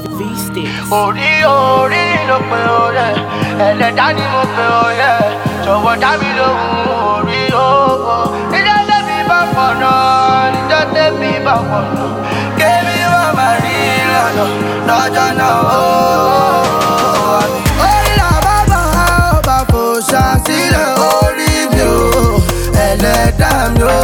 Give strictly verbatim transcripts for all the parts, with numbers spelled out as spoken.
V-Sticks. Orí orí ló pe oyè, ẹlẹ́dá ni mo pe oyè, jọ̀wọ́ dá mi lóhùn orí owó. Níjọ́ tẹ́bí bá pọ̀nà, níjọ́ tẹ́bí bá pọ̀nà, kébí wọ́n máa rí lọ́nà lọ́jọ́ náà ó. Orí làbá bá bá fò ṣàṣìlẹ̀ orí mi o, ẹlẹ́dá mi o.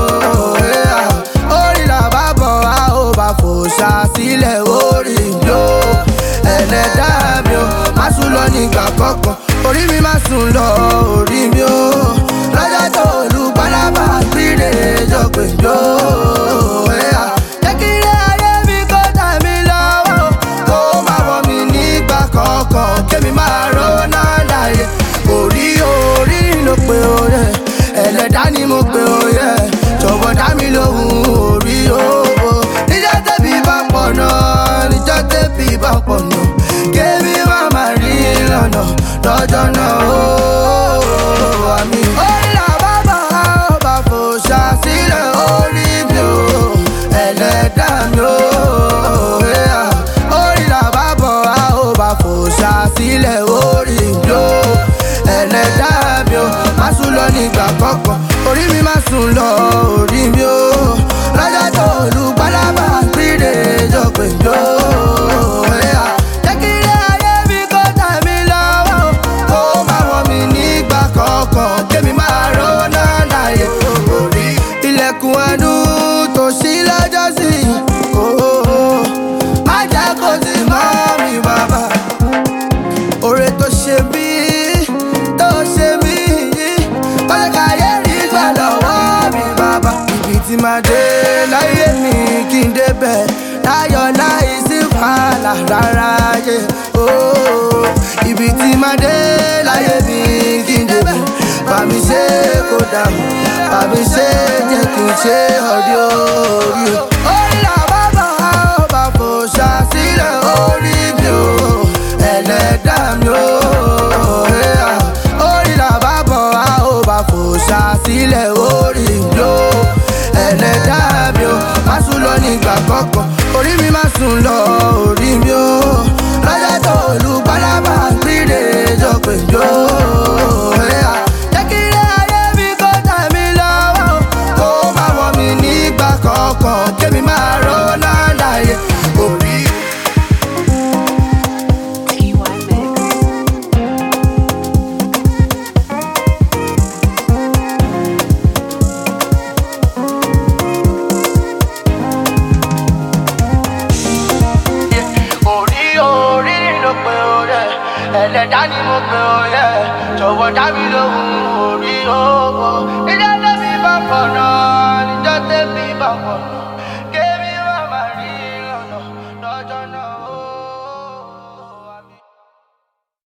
Orí làbá bá bá fò ṣàṣìlẹ̀ orí mi o, ẹlẹ́dá mi o. Má sùn lọ nígbà kankan, orí mi má sùn lọ orí mi o. Lọ́jọ́ tó olùpálábà gbére jọ pé jọ. Jẹ́ kí ilé ayé mi kó tà mí lọ́wọ́, kó má wọ̀ mí nígbà kankan, kémi máa rọ́nà láyé. Orí orí ló pe oyè, ẹlẹ́dá ni mo pe oyè, jọ̀wọ́ dá mi lóhùn orí o. Níjọ́ tẹ́bí bá pọ̀nà, níjọ́ tẹ́bí bá pọ̀nà, kémi má máa rí lọ́nà lọ́jọ́ náà ó. Àmì orí làbá bá bá fò ṣàṣìlẹ̀ orí mi o, ẹlẹ́dá mi o. Orí làbá bá bá fò ṣàṣìlẹ̀ orí mi o, ẹlẹ́dá mi o. Má sùn lọ nígbà kankan, orí mi má sùn lọ orí mi o. Lọ́jọ́ tó olùpálábà gbére jọ pé jọ. Jẹ́ kí ilé ayé mi kó tà mí lọ́wọ́, kó má wọ̀ mí nígbà kankan, kémi máa rọ́nà láyé. Orí ilẹ̀kùn àánú tó ṣí lọ́jọ́ sí, má jẹ́ kó tì mọ́ mi bàbá. Oore tó ṣe mí, tó ṣe mí, kọ́lé káyé rí gbà lọ́wọ́ mi bàbá. Ibi tí máa dé láyé mi kí n débẹ̀ láyọ̀ láì sí wàhálà rárá yé. Ibi tí máa dé láyé mi kí n débẹ̀, bá mi ṣe kó dàrú, bá mi ṣe jẹ́ kí n ṣe ọdí orí o. Orí làbá bá bá fò ṣàṣìlẹ̀ orí mi o, ẹlẹ́dá mi o. Orí làbá bá bá fò ṣàṣìlẹ̀ orí mi o, ẹlẹ́dá mi o. Má sùn lọ nígbà kankan, orí mi má sùn lọ orí mi o. Lọ́jọ́ tó olùpálábà gbére jọ pé jọ. Jẹ́ kí ilé ayé mi kó tà mí lọ́wọ́, kó má wọ̀ mí nígbà kankan, kémi máa rọ́nà láyé. Orí T Y Mix. orí orí ló pe oyè, ẹlẹ́dá ni mo pe oyè, jọ̀wọ́ dá mi lóhùn orí owó. Níjọ́ tẹ́bí bá pọ̀nà,